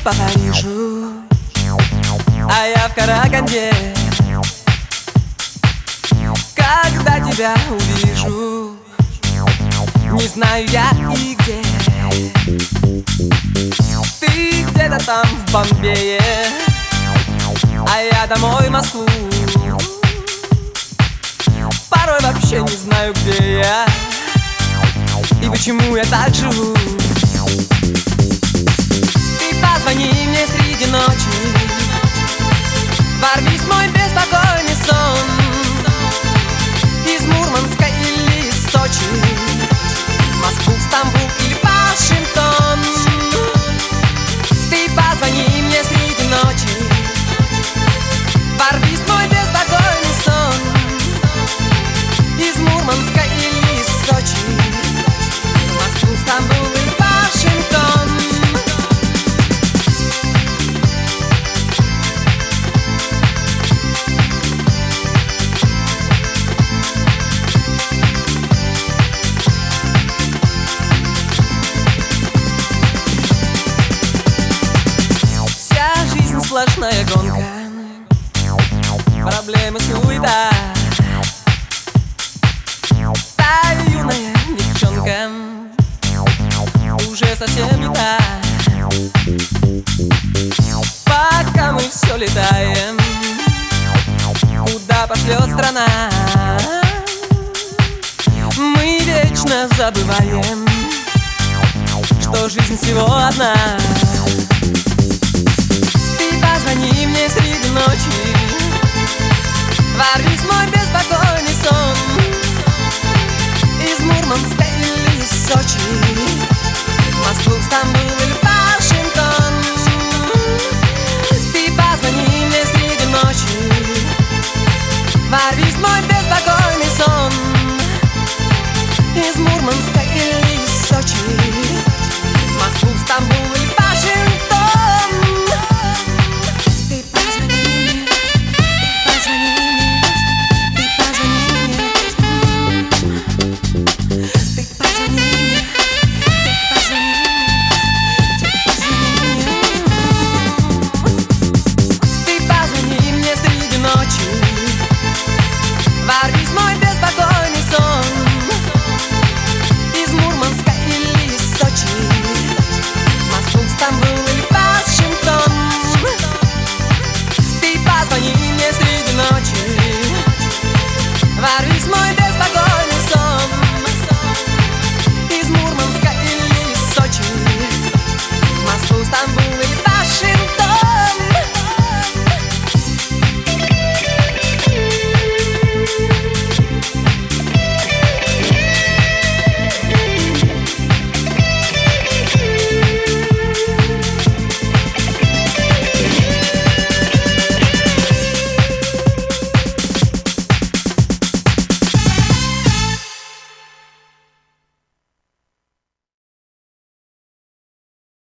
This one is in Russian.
по Парижу, а я в Караганде. Когда тебя увижу, не знаю я и где. Ты где-то там в Бомбее, а я домой в Москву. Порой вообще не знаю, где я и почему я так живу. Ты позвони мне среди ночи, ворвись в мой беспокойный сон. Из Мурманска или из Сочи, Москву, Стамбул или Вашингтон. Ты позвони мне среди ночи, ворвись в мой беспокойный сон. Из Мурманска или из Сочи, Москву, Стамбул или Вашингтон. Сплошная гонка, проблемы, суета. Та юная девчонка уже совсем не та. Пока мы все летаем, куда пошлет страна, мы вечно забываем, что жизнь всего одна. Позвони мне среди ночи, ворвись в мой беспокойный сон. Из Мурманска или из Сочи,